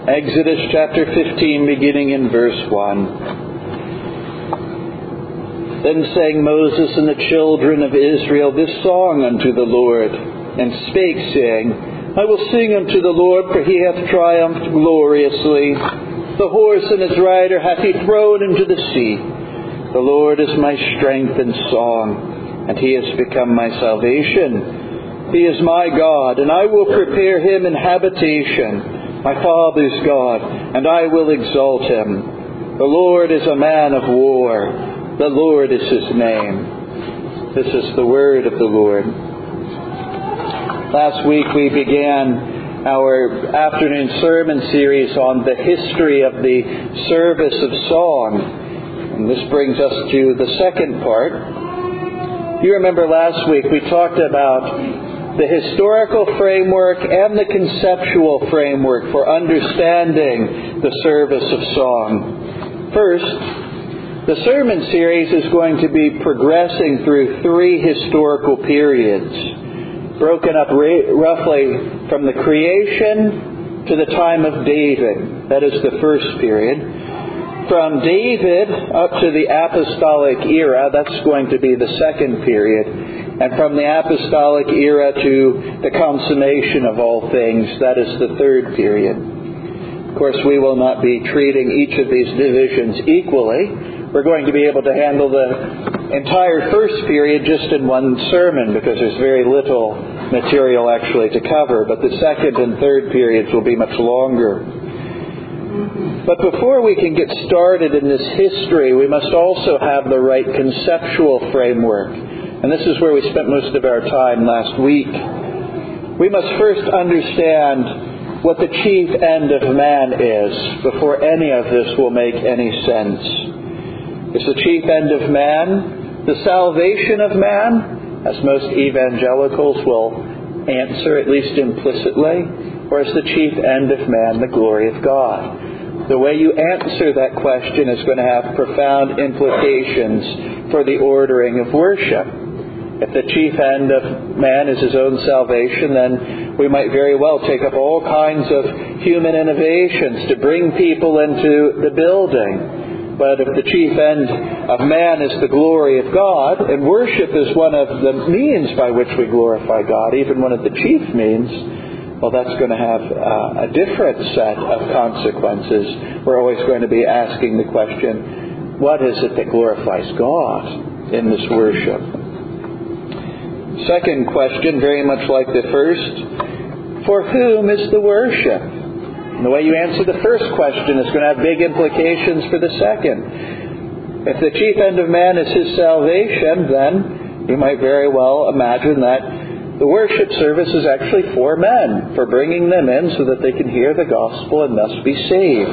Exodus chapter 15, beginning in verse 1. Then sang Moses and the children of Israel this song unto the Lord, and spake, saying, I will sing unto the Lord, for he hath triumphed gloriously. The horse and his rider hath he thrown into the sea. The Lord is my strength and song, and he has become my salvation. He is my God, and I will prepare him an habitation, my father's God, and I will exalt him. The Lord is a man of war. The Lord is his name. This is the word of the Lord. Last week we began our afternoon sermon series on the history of the service of song. And this brings us to the second part. You remember last week we talked about the historical framework and the conceptual framework for understanding the service of song. First, the sermon series is going to be progressing through three historical periods, broken up roughly from the creation to the time of David. That is the first period. From David up to the apostolic era, that's going to be the second period. And from the apostolic era to the consummation of all things, that is the third period. Of course, we will not be treating each of these divisions equally. We're going to be able to handle the entire first period just in one sermon because there's very little material actually to cover. But the second and third periods will be much longer. But before we can get started in this history, we must also have the right conceptual framework. And this is where we spent most of our time last week. We must first understand what the chief end of man is before any of this will make any sense. Is the chief end of man the salvation of man, as most evangelicals will answer, at least implicitly? Or is the chief end of man the glory of God? The way you answer that question is going to have profound implications for the ordering of worship. If the chief end of man is his own salvation, then we might very well take up all kinds of human innovations to bring people into the building. But if the chief end of man is the glory of God, and worship is one of the means by which we glorify God, even one of the chief means, well, that's going to have a different set of consequences. We're always going to be asking the question, what is it that glorifies God in this worship? Second question, very much like the first, for whom is the worship? And the way you answer the first question is going to have big implications for the second. If the chief end of man is his salvation, then you might very well imagine that the worship service is actually for men, for bringing them in so that they can hear the gospel and thus be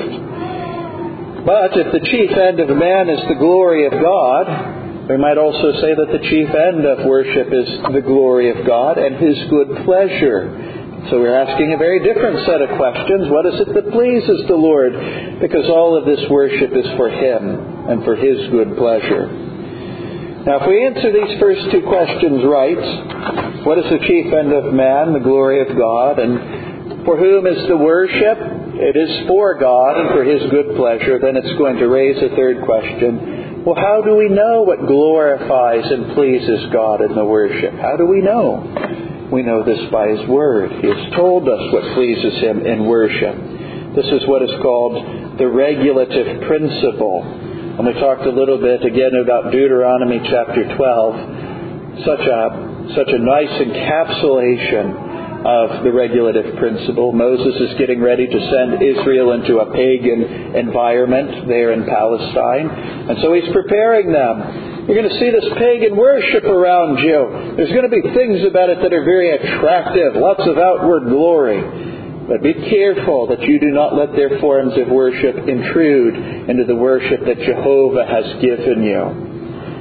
saved. But if the chief end of man is the glory of God, we might also say that the chief end of worship is the glory of God and His good pleasure. So we're asking a very different set of questions. What is it that pleases the Lord? Because all of this worship is for Him and for His good pleasure. Now, if we answer these first two questions right, what is the chief end of man, the glory of God, and for whom is the worship? It is for God and for His good pleasure. Then it's going to raise a third question. Well, how do we know what glorifies and pleases God in the worship? How do we know? We know this by His Word. He has told us what pleases Him in worship. This is what is called the regulative principle. And we talked a little bit again about Deuteronomy chapter 12. Such a nice encapsulation of the regulative principle. Moses is getting ready to send Israel into a pagan environment there in Palestine. And so he's preparing them. You're going to see this pagan worship around you. There's going to be things about it that are very attractive, lots of outward glory. But be careful that you do not let their forms of worship intrude into the worship that Jehovah has given you.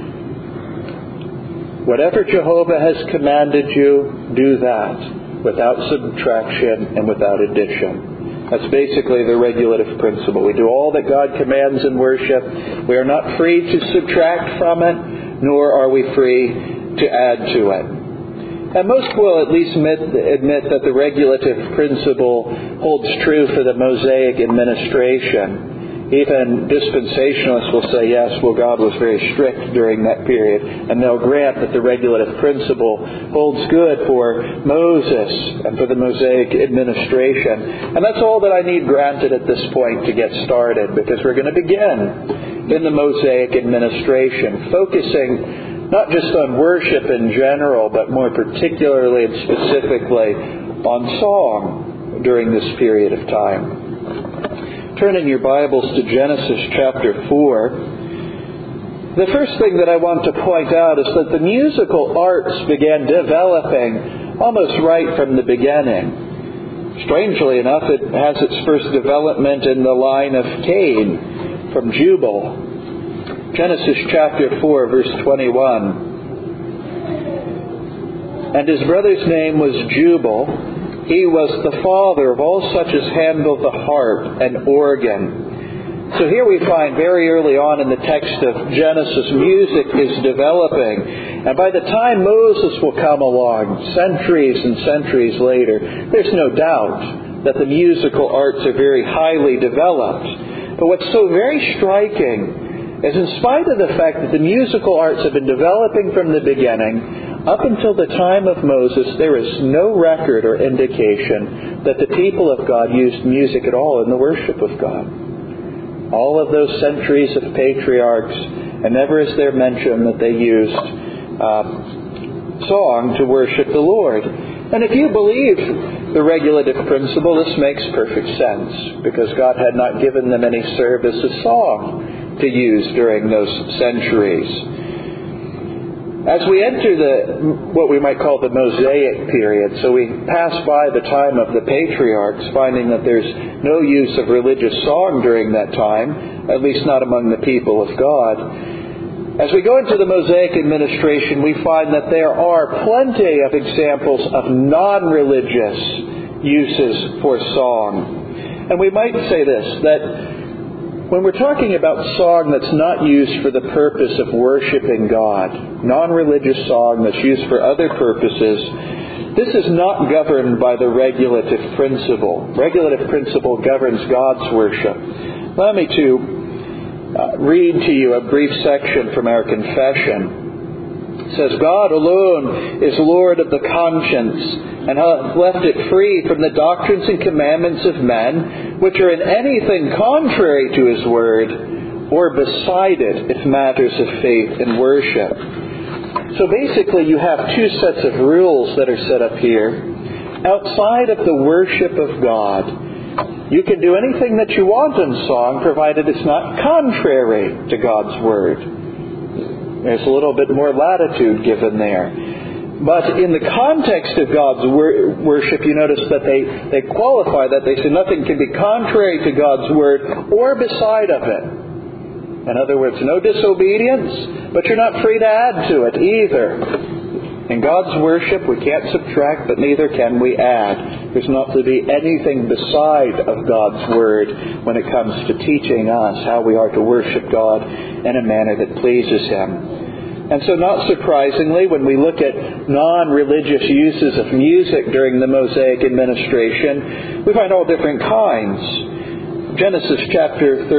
Whatever Jehovah has commanded you, do that without subtraction and without addition. That's basically the regulative principle. We do all that God commands in worship. We are not free to subtract from it, nor are we free to add to it. And most will at least admit that the regulative principle holds true for the Mosaic administration. Even dispensationalists will say, yes, well, God was very strict during that period, and they'll grant that the regulative principle holds good for Moses and for the Mosaic administration. And that's all that I need granted at this point to get started, because we're going to begin in the Mosaic administration, focusing not just on worship in general, but more particularly and specifically on song during this period of time. Turn in your Bibles to Genesis chapter 4. The first thing that I want to point out is that the musical arts began developing almost right from the beginning. Strangely enough, it has its first development in the line of Cain from Jubal. Genesis chapter 4, verse 21. And his brother's name was Jubal. He was the father of all such as handled the harp and organ. So here we find very early on in the text of Genesis, music is developing. And by the time Moses will come along, centuries and centuries later, there's no doubt that the musical arts are very highly developed. But what's so very striking is, in spite of the fact that the musical arts have been developing from the beginning, up until the time of Moses, there is no record or indication that the people of God used music at all in the worship of God. All of those centuries of patriarchs, and never is there mention that they used song to worship the Lord. And if you believe the regulative principle, this makes perfect sense, because God had not given them any service of song to use during those centuries. As we enter what we might call the Mosaic period, so we pass by the time of the patriarchs, finding that there's no use of religious song during that time, at least not among the people of God. As we go into the Mosaic administration, we find that there are plenty of examples of non-religious uses for song. And we might say this, that when we're talking about song that's not used for the purpose of worshiping God, non-religious song that's used for other purposes, this is not governed by the regulative principle. Regulative principle governs God's worship. Allow me to read to you a brief section from our confession. It says, God alone is Lord of the conscience, and hath left it free from the doctrines and commandments of men, which are in anything contrary to His word, or beside it, if matters of faith and worship. So basically you have two sets of rules that are set up here. Outside of the worship of God, you can do anything that you want in song, provided it's not contrary to God's word. There's a little bit more latitude given there. But in the context of God's worship, you notice that they qualify that. They say nothing can be contrary to God's word or beside of it. In other words, no disobedience, but you're not free to add to it either. In God's worship, we can't subtract, but neither can we add. There's not to be anything beside of God's word when it comes to teaching us how we are to worship God in a manner that pleases Him. And so not surprisingly, when we look at non-religious uses of music during the Mosaic administration, we find all different kinds. Genesis chapter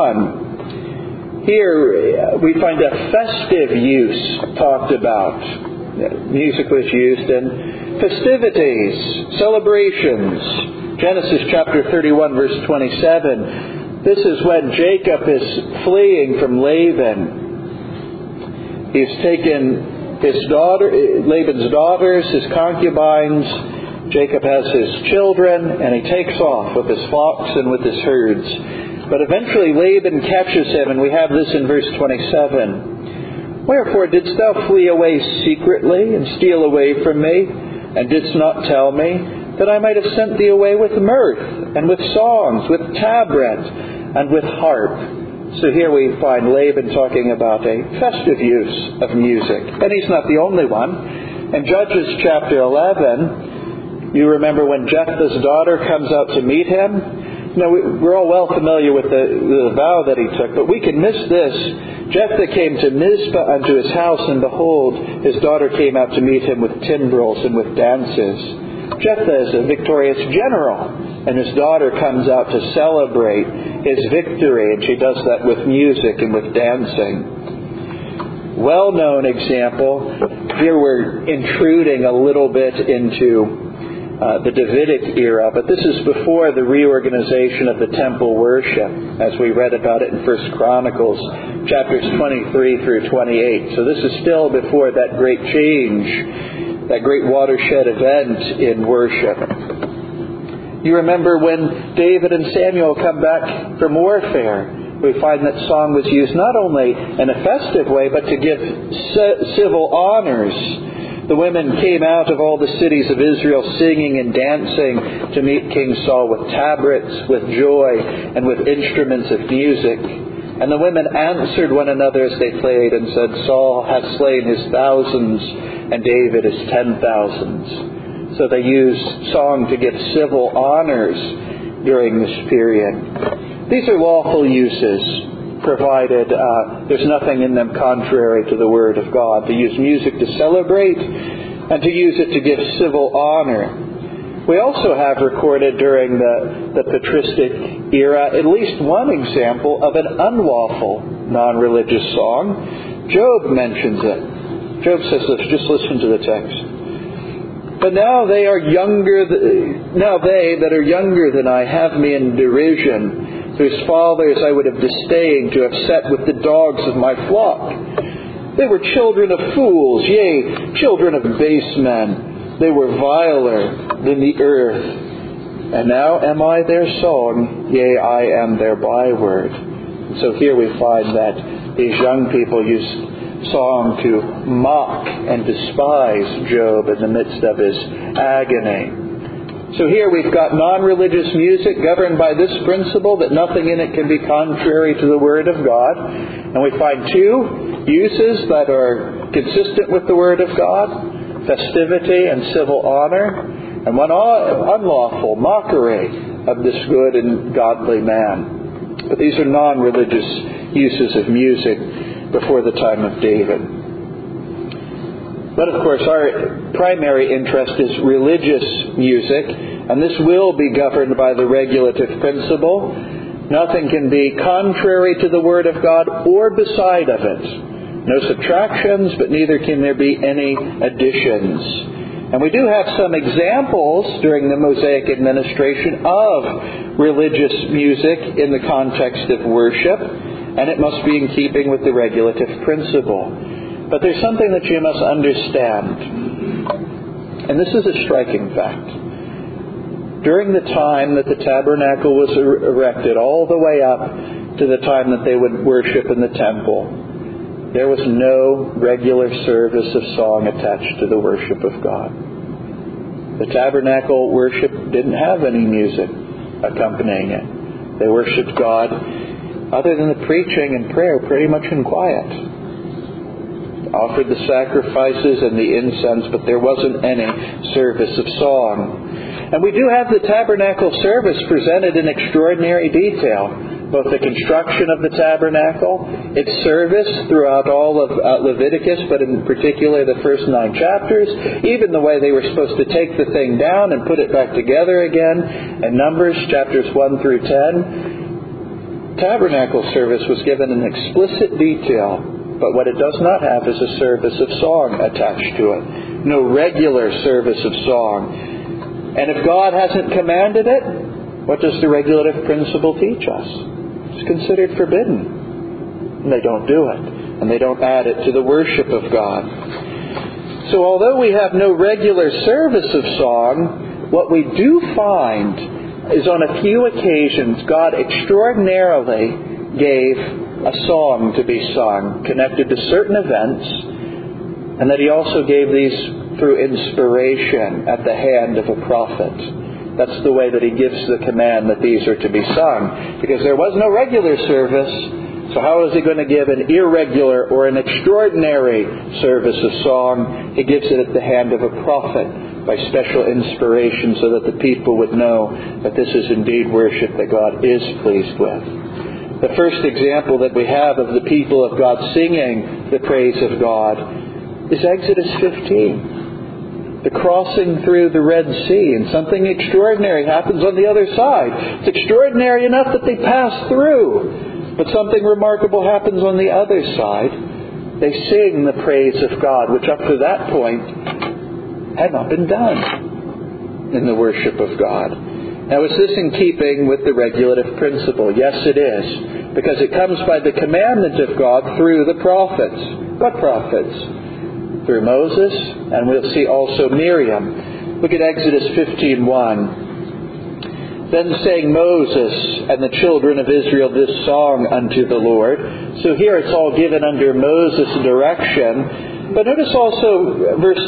31. Here we find a festive use talked about. Music was used in festivities, celebrations. Genesis chapter 31, verse 27. This is when Jacob is fleeing from Laban. He's taken Laban's daughters, his concubines. Jacob has his children, and he takes off with his flocks and with his herds. But eventually Laban catches him, and we have this in verse 27. Wherefore didst thou flee away secretly, and steal away from me, and didst not tell me, that I might have sent thee away with mirth, and with songs, with tabret, and with harp? So here we find Laban talking about a festive use of music. And he's not the only one. In Judges chapter 11, you remember when Jephthah's daughter comes out to meet him? Now, we're all well familiar with the vow that he took, but we can miss this. Jephthah came to Mizpah unto his house, and behold, his daughter came out to meet him with timbrels and with dances. Jephthah is a victorious general, and his daughter comes out to celebrate his victory, and she does that with music and with dancing. Well-known example. Here we're intruding a little bit into the Davidic era, but this is before the reorganization of the temple worship, as we read about it in 1 Chronicles, chapters 23 through 28. So this is still before that great change, that great watershed event in worship. You remember when David and Samuel come back from warfare, we find that song was used not only in a festive way, but to give civil honors. The women came out of all the cities of Israel singing and dancing to meet King Saul with tabrets, with joy, and with instruments of music. And the women answered one another as they played and said, Saul hath slain his thousands, and David his 10,000s. So they used song to give civil honors during this period. These are lawful uses, provided there's nothing in them contrary to the Word of God. To use music to celebrate and to use it to give civil honor. We also have recorded during the patristic era at least one example of an unlawful non-religious song. Job mentions it. Job says this, just listen to the text. But now they that are younger than I have me in derision, whose fathers I would have disdained to have set with the dogs of my flock. They were children of fools, yea, children of base men. They were viler than the earth. And now am I their song, yea, I am their byword. And so here we find that these young people used song to mock and despise Job in the midst of his agony. So here we've got non-religious music governed by this principle that nothing in it can be contrary to the Word of God. And we find two uses that are consistent with the Word of God, festivity and civil honor, and one unlawful mockery of this good and godly man. But these are non-religious uses of music before the time of David. But of course, our primary interest is religious music, and this will be governed by the regulative principle. Nothing can be contrary to the Word of God or beside of it. No subtractions, but neither can there be any additions. And we do have some examples during the Mosaic administration of religious music in the context of worship, and it must be in keeping with the regulative principle. But there's something that you must understand. And this is a striking fact. During the time that the tabernacle was erected, all the way up to the time that they would worship in the temple, there was no regular service of song attached to the worship of God. The tabernacle worship didn't have any music accompanying it. They worshipped God, other than the preaching and prayer, pretty much in quiet. Offered the sacrifices and the incense, but there wasn't any service of song. And we do have the tabernacle service presented in extraordinary detail. Both the construction of the tabernacle, its service throughout all of Leviticus, but in particular the first 9 chapters, even the way they were supposed to take the thing down and put it back together again, and Numbers chapters 1 through 10. Tabernacle service was given in explicit detail. But what it does not have is a service of song attached to it. No regular service of song. And if God hasn't commanded it, what does the regulative principle teach us? It's considered forbidden. And they don't do it. And they don't add it to the worship of God. So although we have no regular service of song, what we do find is on a few occasions God extraordinarily gave a song to be sung connected to certain events, and that He also gave these through inspiration at the hand of a prophet. That's the way that He gives the command that these are to be sung. Because there was no regular service, so how is He going to give an irregular or an extraordinary service of song? He gives it at the hand of a prophet by special inspiration so that the people would know that this is indeed worship that God is pleased with. The first example that we have of the people of God singing the praise of God is Exodus 15. The crossing through the Red Sea, and something extraordinary happens on the other side. It's extraordinary enough that they pass through, but something remarkable happens on the other side. They sing the praise of God, which up to that point had not been done in the worship of God. Now, is this in keeping with the regulative principle? Yes, it is, because it comes by the commandment of God through the prophets. What prophets? Through Moses, and we'll see also Miriam. Look at Exodus 15:1. Then sang Moses and the children of Israel this song unto the Lord. So here it's all given under Moses' direction. But notice also verse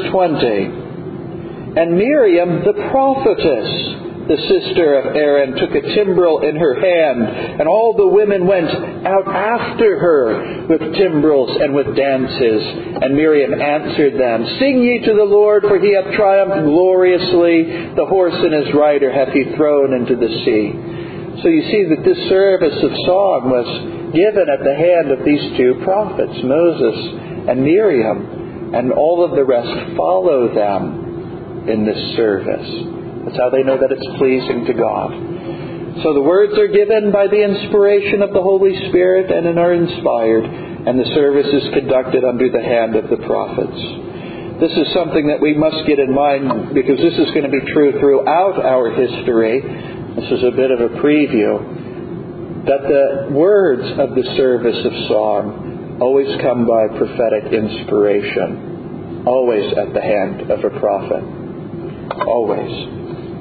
20. And Miriam the prophetess, the sister of Aaron, took a timbrel in her hand, and all the women went out after her with timbrels and with dances. And Miriam answered them, Sing ye to the Lord, for he hath triumphed gloriously. The horse and his rider hath he thrown into the sea. So you see that this service of song was given at the hand of these two prophets, Moses and Miriam, and all of the rest follow them in this service. That's how they know that it's pleasing to God. So the words are given by the inspiration of the Holy Spirit and are inspired, and the service is conducted under the hand of the prophets. This is something that we must get in mind, because this is going to be true throughout our history. This is a bit of a preview, that the words of the service of song always come by prophetic inspiration, always at the hand of a prophet. Always.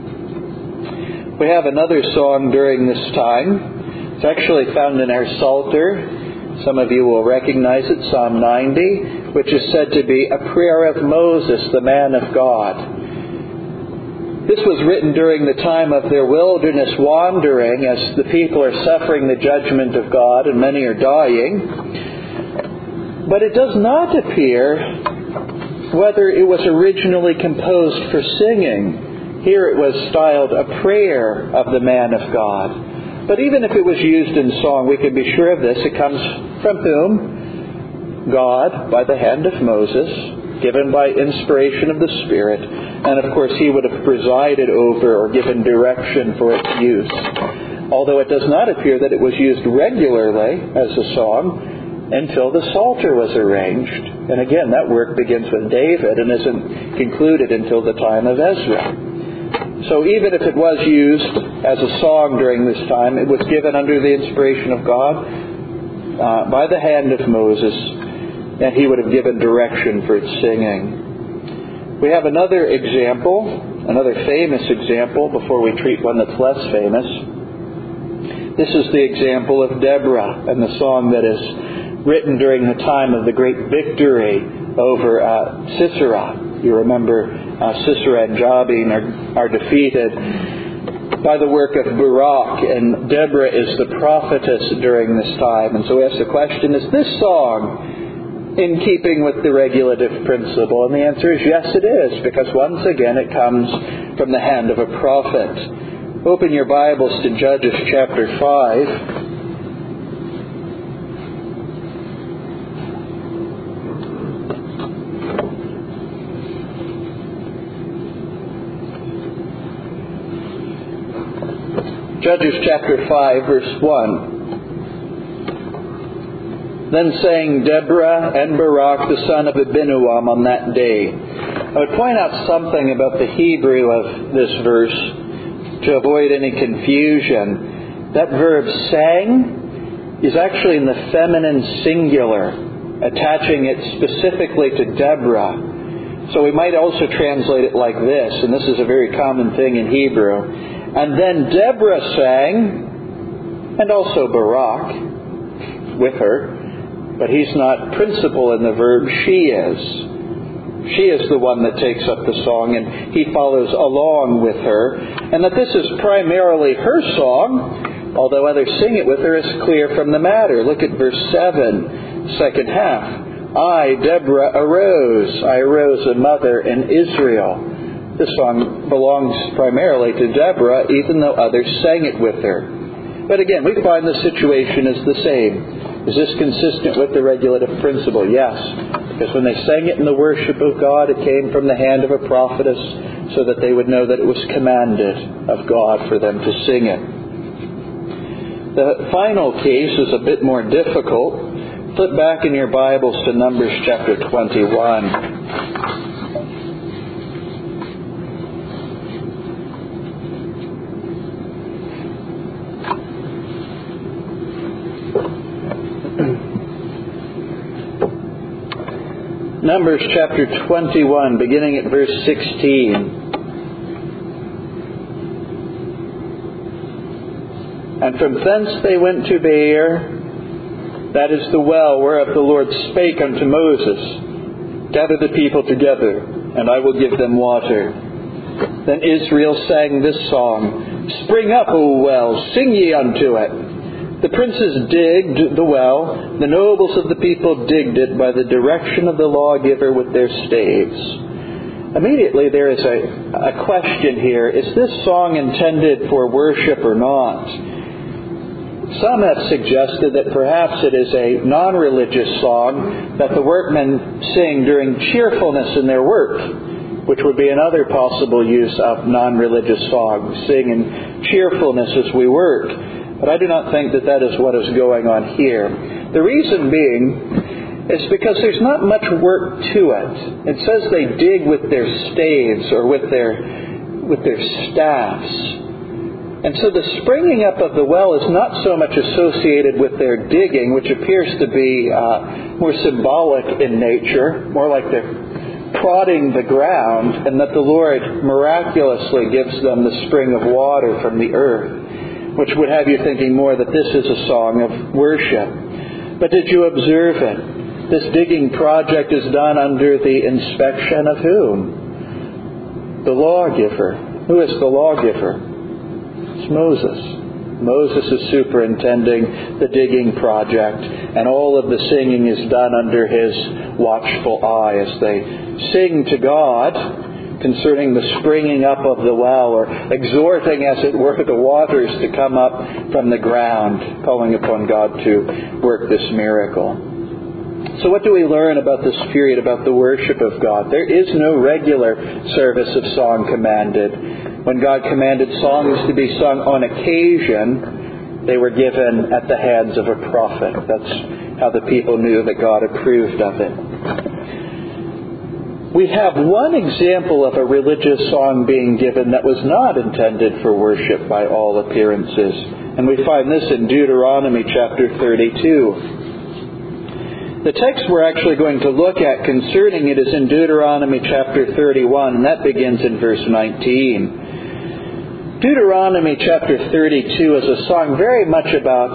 We have another song during this time. It's actually found in our Psalter. Some of you will recognize it, Psalm 90, which is said to be a prayer of Moses, the man of God. This was written during the time of their wilderness wandering, as the people are suffering the judgment of God and many are dying. But it does not appear whether it was originally composed for singing. Here it was styled a prayer of the man of God. But even if it was used in song, we can be sure of this. It comes from whom? God, by the hand of Moses, given by inspiration of the Spirit. And of course, he would have presided over or given direction for its use. Although it does not appear that it was used regularly as a song until the Psalter was arranged. And again, that work begins with David and isn't concluded until the time of Ezra. So even if it was used as a song during this time, it was given under the inspiration of God by the hand of Moses, and he would have given direction for its singing. We have another example, another famous example, before we treat one that's less famous. This is the example of Deborah and the song that is written during the time of the great victory over Sisera. You remember Sisera and Jabin are defeated by the work of Barak, and Deborah is the prophetess during this time. And so we ask the question, is this song in keeping with the regulative principle? And the answer is yes, it is, because once again it comes from the hand of a prophet. Open your Bibles to Judges chapter 5. Judges chapter 5, verse 1. Then sang Deborah and Barak the son of Abinoam on that day. I would point out something about the Hebrew of this verse to avoid any confusion. That verb sang is actually in the feminine singular, attaching it specifically to Deborah. So we might also translate it like this, and this is a very common thing in Hebrew. And then Deborah sang, and also Barak with her, but he's not principal in the verb, she is. She is the one that takes up the song, and he follows along with her. And that this is primarily her song, although others sing it with her, is clear from the matter. Look at verse 7, second half. I, Deborah, arose. I arose a mother in Israel. This song belongs primarily to Deborah, even though others sang it with her. But again, we find the situation is the same. Is this consistent with the regulative principle? Yes. Because when they sang it in the worship of God, it came from the hand of a prophetess so that they would know that it was commanded of God for them to sing it. The final case is a bit more difficult. Flip back in your Bibles to Numbers chapter 21. Numbers chapter 21, beginning at verse 16. And from thence they went to Beer, that is the well whereof the Lord spake unto Moses, Gather the people together, and I will give them water. Then Israel sang this song, Spring up, O well, sing ye unto it. The princes digged the well, the nobles of the people digged it by the direction of the lawgiver with their staves. Immediately there is a question here. Is this song intended for worship or not? Some have suggested that perhaps it is a non-religious song that the workmen sing during cheerfulness in their work, which would be another possible use of non-religious songs, sing in cheerfulness as we work. But I do not think that that is what is going on here. The reason being is because there's not much work to it. It says they dig with their staves or with their staffs. And so the springing up of the well is not so much associated with their digging, which appears to be more symbolic in nature, more like they're prodding the ground, and that the Lord miraculously gives them the spring of water from the earth, which would have you thinking more that this is a song of worship. But did you observe it? This digging project is done under the inspection of whom? The lawgiver. Who is the lawgiver? It's Moses. Moses is superintending the digging project, and all of the singing is done under his watchful eye as they sing to God concerning the springing up of the well, or exhorting, as it were, the waters to come up from the ground, calling upon God to work this miracle. So what do we learn about this period, about the worship of God? There is no regular service of song commanded. When God commanded songs to be sung on occasion, they were given at the hands of a prophet. That's how the people knew that God approved of it. We have one example of a religious song being given that was not intended for worship by all appearances. And we find this in Deuteronomy chapter 32. The text we're actually going to look at concerning it is in Deuteronomy chapter 31, and that begins in verse 19. Deuteronomy chapter 32 is a song very much about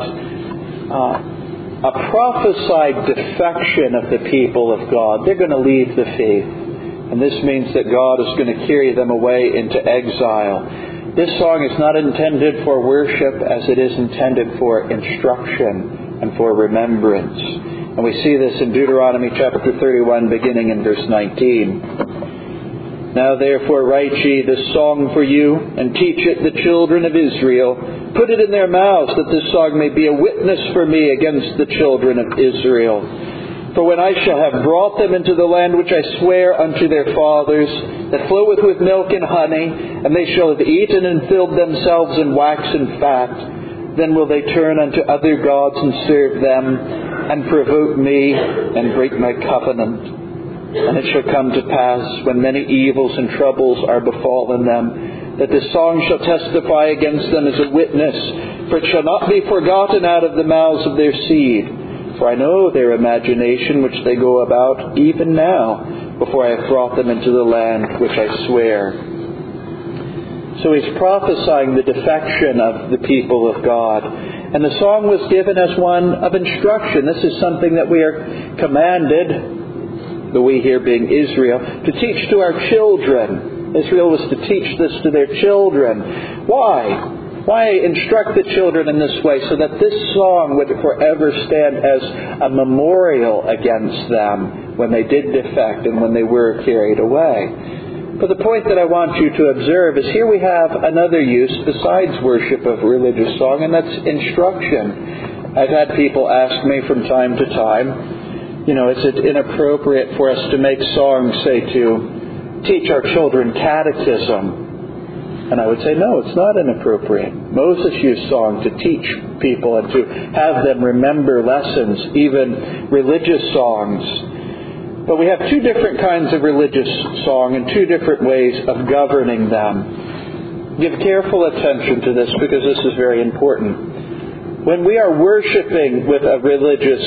a prophesied defection of the people of God. They're going to leave the faith. And this means that God is going to carry them away into exile. This song is not intended for worship as it is intended for instruction and for remembrance. And we see this in Deuteronomy chapter 31, beginning in verse 19. Now therefore write ye this song for you, and teach it the children of Israel. Put it in their mouths, that this song may be a witness for me against the children of Israel. For when I shall have brought them into the land which I swear unto their fathers, that floweth with milk and honey, and they shall have eaten and filled themselves in waxen fat, then will they turn unto other gods and serve them, and provoke me, and break my covenant. And it shall come to pass, when many evils and troubles are befallen them, that this song shall testify against them as a witness, for it shall not be forgotten out of the mouths of their seed. For I know their imagination which they go about even now, before I have brought them into the land which I swear. So he's prophesying the defection of the people of God. And the song was given as one of instruction. This is something that we are commanded, the we here being Israel, to teach to our children. Israel was to teach this to their children. Why? Why instruct the children in this way? So that this song would forever stand as a memorial against them when they did defect and when they were carried away. But the point that I want you to observe is here we have another use besides worship of religious song, and that's instruction. I've had people ask me from time to time, is it inappropriate for us to make songs, say, to teach our children catechism? And I would say, no, it's not inappropriate. Moses used song to teach people and to have them remember lessons, even religious songs. But we have two different kinds of religious song and two different ways of governing them. Give careful attention to this because this is very important. When we are worshiping with a religious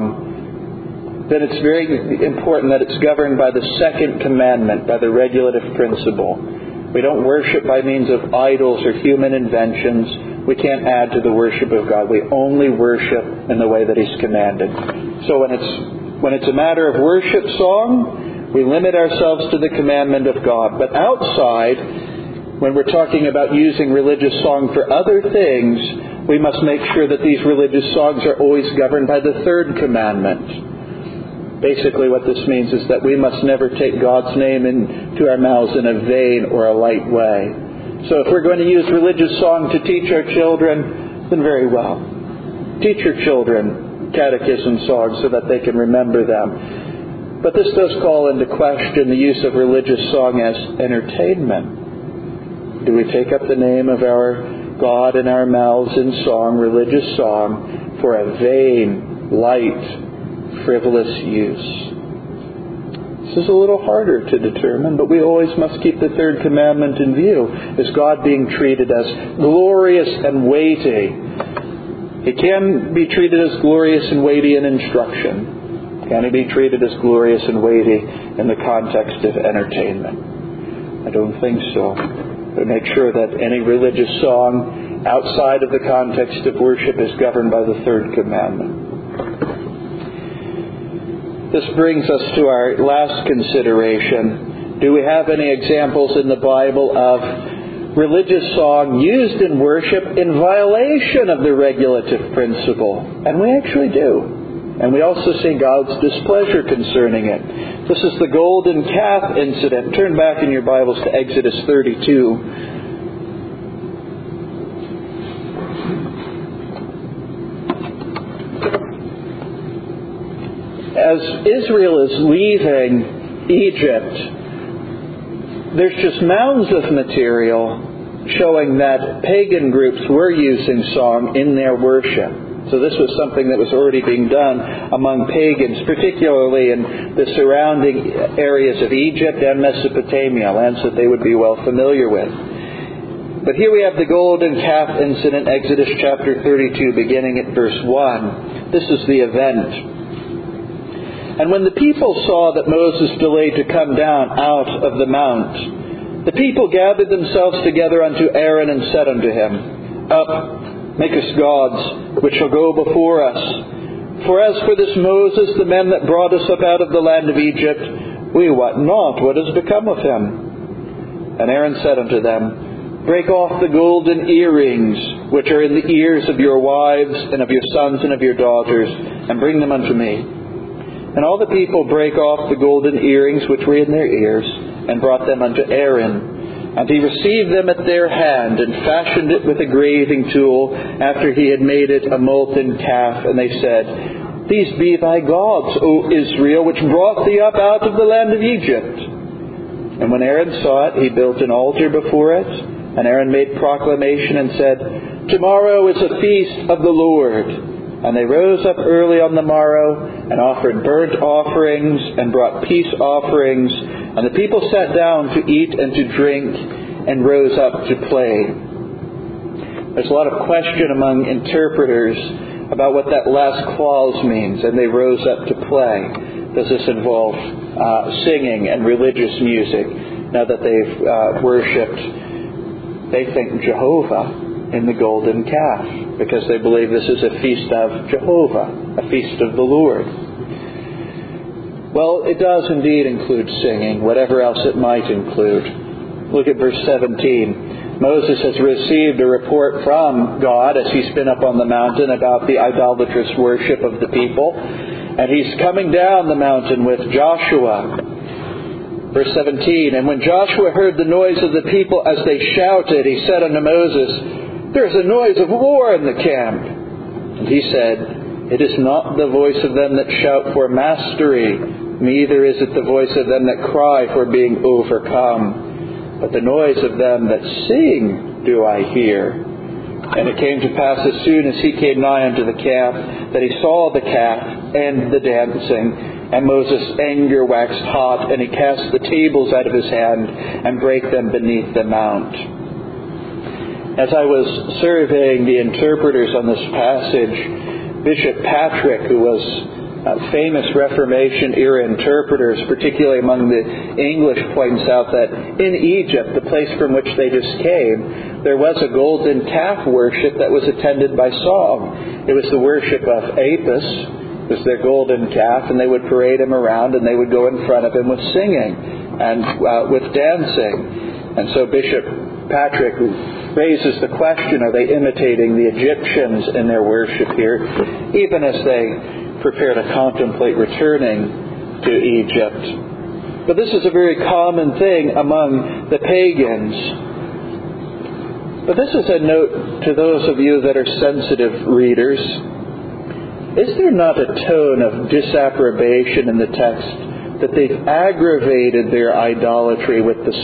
song, then it's very important that it's governed by the second commandment, by the regulative principle. We don't worship by means of idols or human inventions. We can't add to the worship of God. We only worship in the way that He's commanded. So when it's a matter of worship song, we limit ourselves to the commandment of God. But outside, when we're talking about using religious song for other things, we must make sure that these religious songs are always governed by the third commandment. Basically what this means is that we must never take God's name into our mouths in a vain or a light way. So if we're going to use religious song to teach our children, then very well. Teach your children catechism songs so that they can remember them. But this does call into question the use of religious song as entertainment. Do we take up the name of our God in our mouths in song, religious song, for a vain, light, frivolous use? This is a little harder to determine, but we always must keep the third commandment in view. Is God being treated as glorious and weighty? He can be treated as glorious and weighty in instruction. Can He be treated as glorious and weighty in the context of entertainment? I don't think so. But make sure that any religious song outside of the context of worship is governed by the third commandment. This brings us to our last consideration. Do we have any examples in the Bible of religious song used in worship in violation of the regulative principle? And we actually do. And we also see God's displeasure concerning it. This is the golden calf incident. Turn back in your Bibles to Exodus 32. As Israel is leaving Egypt, there's just mounds of material showing that pagan groups were using song in their worship. So this was something that was already being done among pagans, particularly in the surrounding areas of Egypt and Mesopotamia, lands that they would be well familiar with. But here we have the golden calf incident, Exodus chapter 32, beginning at verse 1. This is the event. And when the people saw that Moses delayed to come down out of the mount, the people gathered themselves together unto Aaron and said unto him, Up, make us gods, which shall go before us. For as for this Moses, the men that brought us up out of the land of Egypt, we wot not what has become of him. And Aaron said unto them, Break off the golden earrings, which are in the ears of your wives and of your sons and of your daughters, and bring them unto me. And all the people brake off the golden earrings which were in their ears, and brought them unto Aaron. And he received them at their hand, and fashioned it with a graving tool, after he had made it a molten calf. And they said, These be thy gods, O Israel, which brought thee up out of the land of Egypt. And when Aaron saw it, he built an altar before it. And Aaron made proclamation and said, Tomorrow is a feast of the Lord. And they rose up early on the morrow, and offered burnt offerings, and brought peace offerings. And the people sat down to eat and to drink, and rose up to play. There's a lot of question among interpreters about what that last clause means, and they rose up to play. Does this involve singing and religious music? Now that they've worshipped, they think Jehovah in the golden calf, because they believe this is a feast of Jehovah, a feast of the Lord. Well, it does indeed include singing, whatever else it might include. Look at verse 17. Moses has received a report from God as he's been up on the mountain about the idolatrous worship of the people. And he's coming down the mountain with Joshua. Verse 17, and when Joshua heard the noise of the people as they shouted, he said unto Moses, there is a noise of war in the camp. And he said, it is not the voice of them that shout for mastery, neither is it the voice of them that cry for being overcome, but the noise of them that sing do I hear. And it came to pass as soon as he came nigh unto the camp, that he saw the calf and the dancing. And Moses' anger waxed hot, and he cast the tables out of his hand, and brake them beneath the mount. As I was surveying the interpreters on this passage, Bishop Patrick, who was a famous Reformation-era interpreter, particularly among the English, points out that in Egypt, the place from which they just came, there was a golden calf worship that was attended by song. It was the worship of Apis, was their golden calf, and they would parade him around, and they would go in front of him with singing and with dancing. And so Bishop Patrick raises the question, are they imitating the Egyptians in their worship here, even as they prepare to contemplate returning to Egypt? But this is a very common thing among the pagans. But this is a note to those of you that are sensitive readers. Is there not a tone of disapprobation in the text that they've aggravated their idolatry with the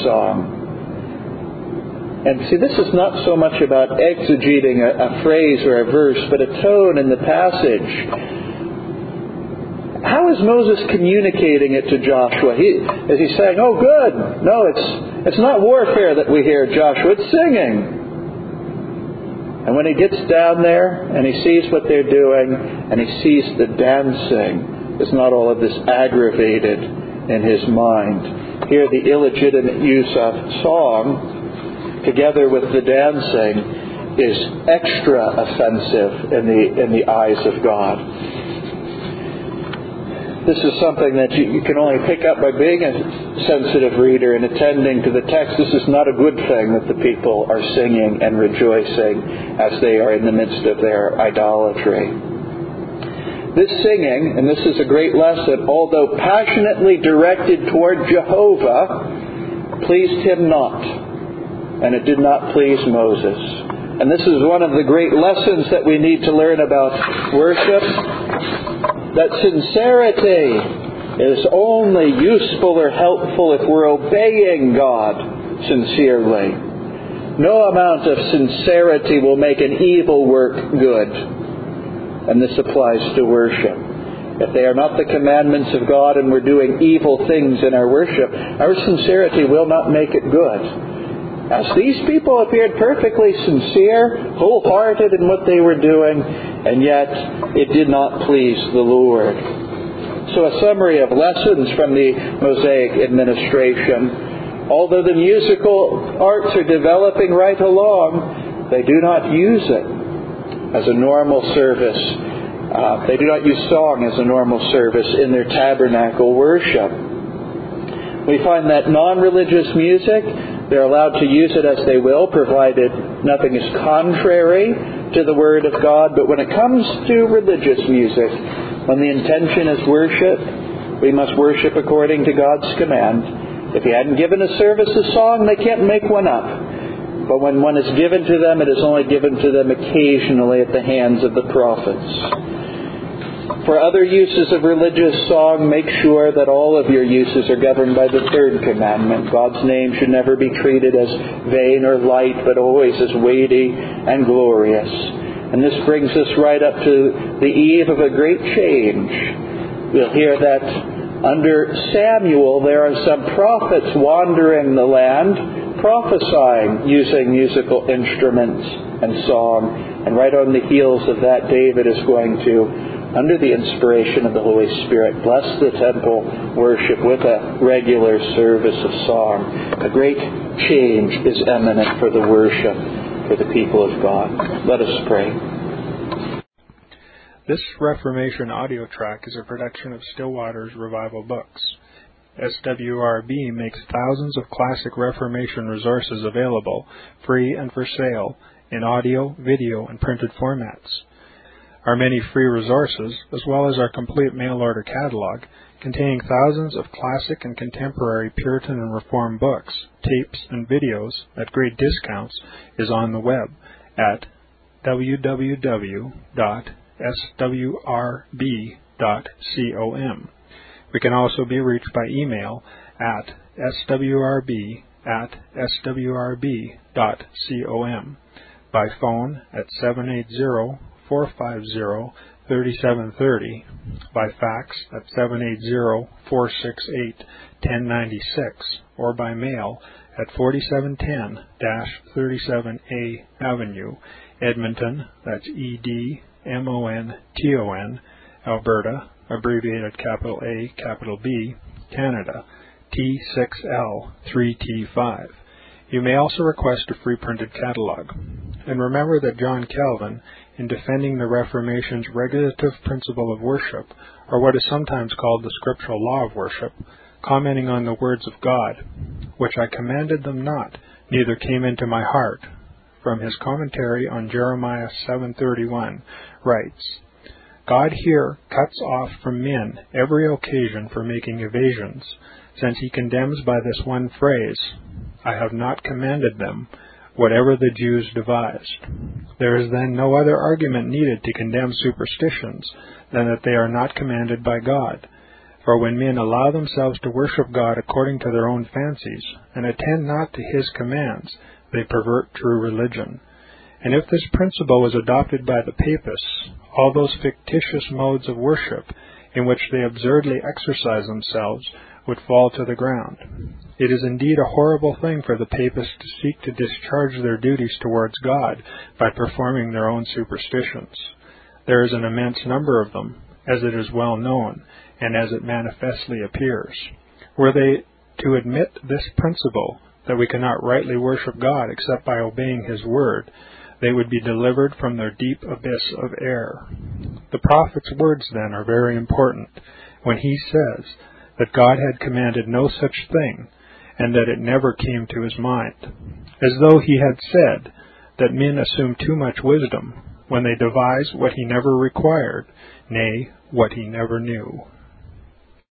song? And see, this is not so much about exegeting a phrase or a verse, but a tone in the passage. How is Moses communicating it to Joshua? Is he saying, oh good, no, it's not warfare that we hear, Joshua, it's singing. And when he gets down there and he sees what they're doing and he sees the dancing, is not all of this aggravated in his mind? Here the illegitimate use of song together with the dancing is extra offensive in the eyes of God. This is something that you can only pick up by being a sensitive reader and attending to the text. This is not a good thing that the people are singing and rejoicing as they are in the midst of their idolatry. This singing, and this is a great lesson, although passionately directed toward Jehovah, pleased him not, and it did not please Moses. And this is one of the great lessons that we need to learn about worship. That sincerity is only useful or helpful if we're obeying God sincerely. No amount of sincerity will make an evil work good. And this applies to worship. If they are not the commandments of God and we're doing evil things in our worship, our sincerity will not make it good. As these people appeared perfectly sincere, wholehearted in what they were doing, and yet it did not please the Lord. So a summary of lessons from the Mosaic administration. Although the musical arts are developing right along, they do not use it as a normal service. They do not use song as a normal service in their tabernacle worship. We find that non-religious music, they're allowed to use it as they will, provided nothing is contrary to the Word of God. But when it comes to religious music, when the intention is worship, we must worship according to God's command. If He hadn't given a service a song, they can't make one up. But when one is given to them, it is only given to them occasionally at the hands of the prophets. For other uses of religious song, make sure that all of your uses are governed by the third commandment. God's name should never be treated as vain or light, but always as weighty and glorious. And this brings us right up to the eve of a great change. We'll hear that under Samuel there are some prophets wandering the land, prophesying using musical instruments and song. And right on the heels of that, David is going to, under the inspiration of the Holy Spirit, bless the temple worship with a regular service of song. A great change is imminent for the worship for the people of God. Let us pray. This Reformation audio track is a production of Stillwater's Revival Books. SWRB makes thousands of classic Reformation resources available, free and for sale, in audio, video, and printed formats. Our many free resources, as well as our complete mail-order catalog, containing thousands of classic and contemporary Puritan and Reformed books, tapes, and videos at great discounts, is on the web at www.swrb.com. We can also be reached by email at swrb@swrb.com, by phone at 780-450-3730, by fax at 780-468-1096, or by mail at 4710-37A Avenue, Edmonton, that's Edmonton, Alberta, abbreviated capital A, capital B, Canada, T6L3T5. You may also request a free printed catalog. And remember that John Calvin, in defending the Reformation's regulative principle of worship, or what is sometimes called the scriptural law of worship, commenting on the words of God, "Which I commanded them not, neither came into my heart," from his commentary on Jeremiah 7:31, writes, "God here cuts off from men every occasion for making evasions, since he condemns by this one phrase, 'I have not commanded them,' whatever the Jews devised. There is then no other argument needed to condemn superstitions than that they are not commanded by God. For when men allow themselves to worship God according to their own fancies, and attend not to his commands, they pervert true religion. And if this principle was adopted by the Papists, all those fictitious modes of worship in which they absurdly exercise themselves would fall to the ground. It is indeed a horrible thing for the Papists to seek to discharge their duties towards God by performing their own superstitions. There is an immense number of them, as it is well known, and as it manifestly appears. Were they to admit this principle, that we cannot rightly worship God except by obeying his word, they would be delivered from their deep abyss of error. The prophet's words, then, are very important, when he says that God had commanded no such thing, and that it never came to his mind, as though he had said that men assume too much wisdom when they devise what he never required, nay, what he never knew.